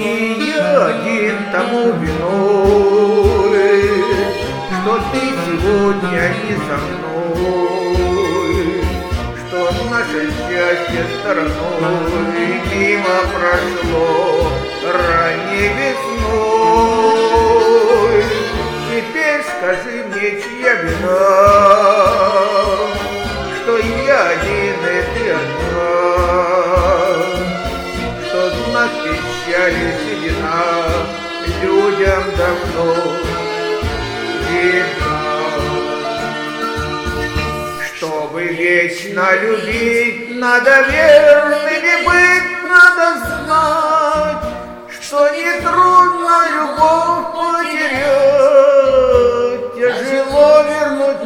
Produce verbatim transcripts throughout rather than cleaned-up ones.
Не я один тому виной, что ты сегодня не со мной, что наше счастье стороной мимо прошло ранней весной. Теперь скажи мне, чья вина, что я один и ты одна, что знак печали седина людям давно видна. Чтобы вечно любить, надо верными быть, надо знать, что нетрудно любовь потерять, тяжело вернуть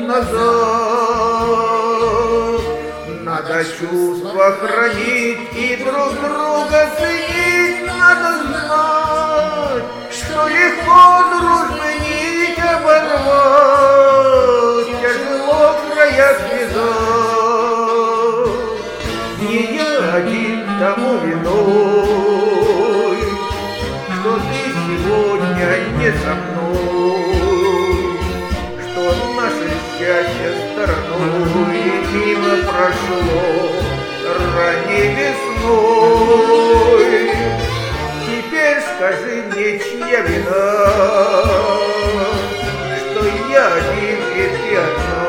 назад. Надо чувства хранить и друг друга ценить, надо знать, что легко дружбы нить оборвать, тяжело края связать. Не я один тому виной, что ты сегодня не со мной, что наше счастье стороной мимо прошло ранней весной. Теперь скажи мне, чья вина, что я один и ты одна,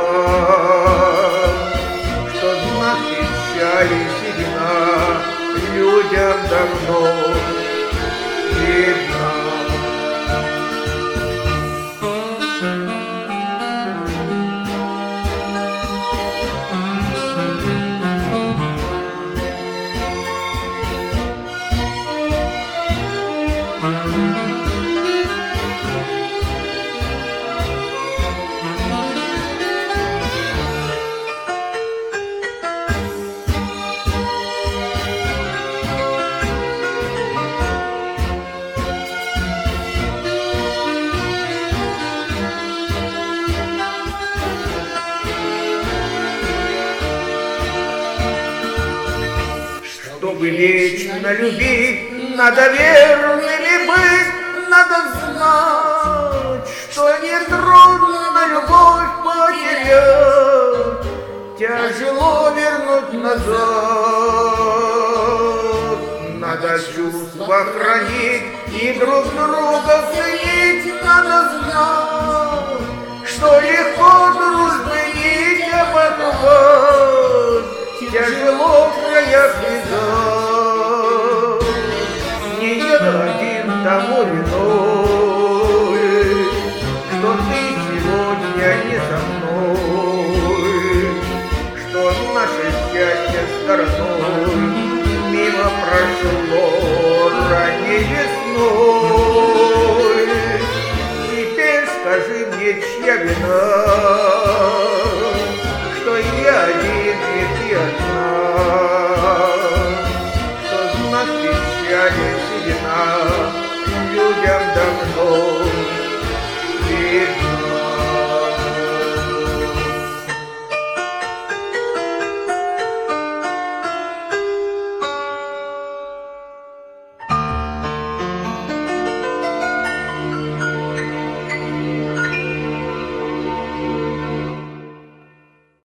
что знак печали седина людям давно видна. Чтобы вечно любить, надо верными быть, надо знать, что нетрудно любовь потерять, тяжело вернуть назад. Надо чувства хранить и друг друга ценить, надо знать, что легко дружбы нить оборвать, тяжело в краях связать. Не я один тому виной, что ты сегодня не со мной, что наше счастье стороной мимо прошло ранней весной. Теперь скажи мне, чья вина, что я один и ты одна, что знак печали седина людям